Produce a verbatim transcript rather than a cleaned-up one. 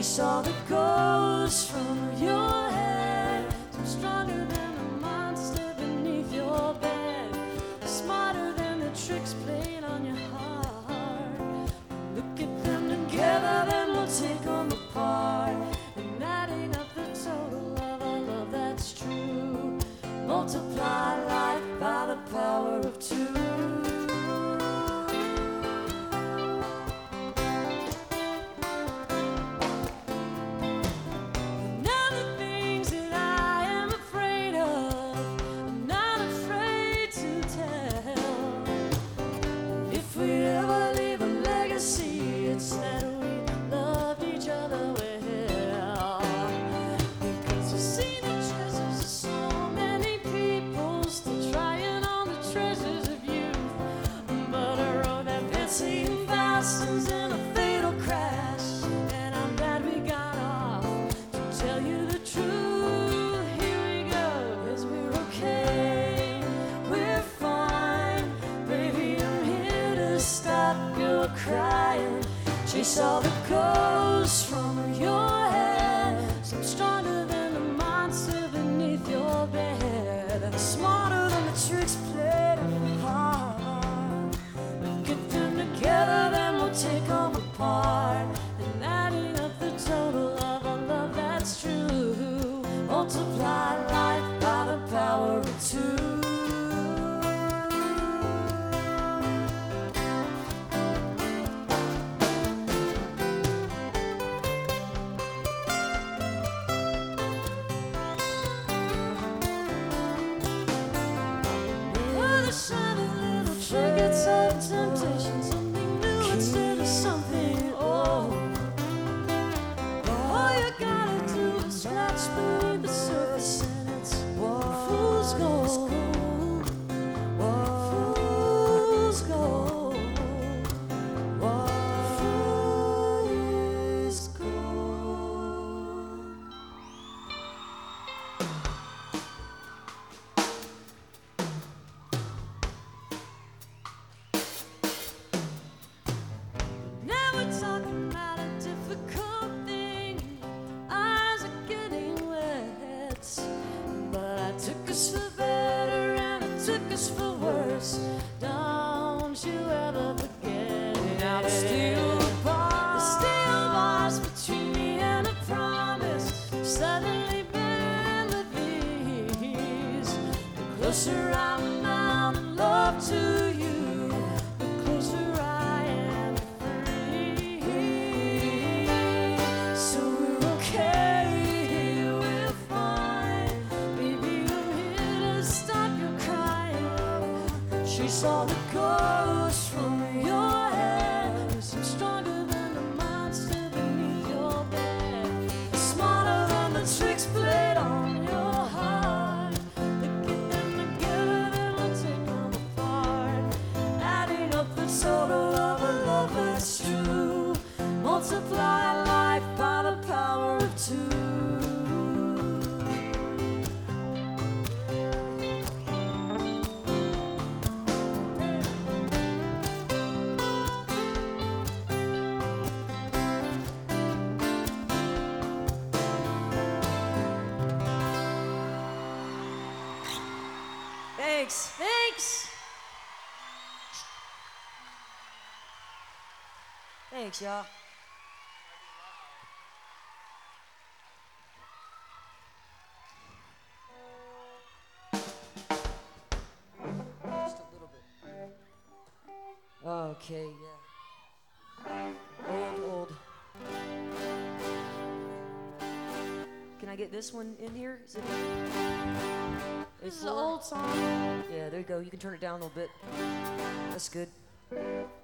chase all the ghosts from your head. I'm stronger than the monster beneath your bed, smarter than the tricks played on your heart. Look at them together, then we'll take them apart. And adding up the total of our love that's true, multiply life by the power of two. In a fatal crash, and I'm glad we got off. To tell you the truth, here we go, 'cause we're okay, we're fine. Baby, I'm here to stop your crying. Chase all the ghosts from your head. So I'm stronger than the monster beneath your bed, smarter than the tricks played on your heart. Get them together, then we'll take them apart. And adding up the total of our love that's true, multiply life by the power of two. With a shiny little trinkets of temptation, something new instead of something old. All you gotta do is scratch beneath the surface, and it's fool's gold. Fool's gold. Fool's gold. Now we're talking about a difficult thing. Eyes are getting wet, but I took us for better and I took us for worse. Don't you ever forget. Now the steel bars, the steel bars between me and a promise suddenly bend with these. The closer I'm bound in love to you, the closer I am free. So we're okay, we're fine. Baby, I'm here to stop your crying. Chase all the ghosts from your head. 'Cause I'm stronger than the monster beneath your bed, smarter than the tricks played on your heart. Look at them together, then we'll take them apart. Adding up the total of a love that's true, multiply life by the power of two. Thanks. Thanks. Thanks, y'all. Just a little bit. Okay, yeah. Old, old. Can I get this one in here? Is it? This is an old song. Yeah, there you go. You can turn it down a little bit. That's good.